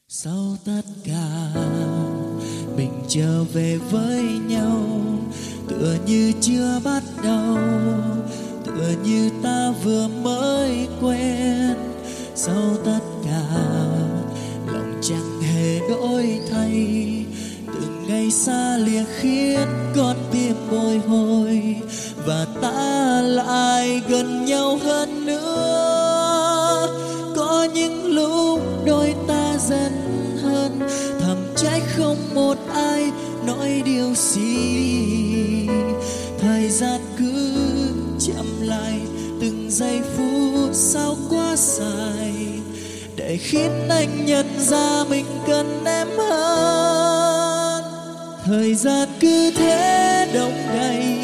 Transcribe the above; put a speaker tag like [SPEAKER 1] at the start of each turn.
[SPEAKER 1] Sau tất cả mình trở về với nhau, tựa như chưa bắt đầu, tựa như ta vừa mới quen. Sau tất cả lòng chẳng hề đổi thay, từng ngày xa lìa khiến con tim bồi hồi, và ta lại gần nhau hơn nữa. Có những lúc đôi ta dần hơn, thầm trách không một ai nói điều gì. Thời gian cứ chậm lại, từng giây phút sao quá dài, để khiến anh nhận ra mình cần em hơn. Thời gian cứ thế đông đầy,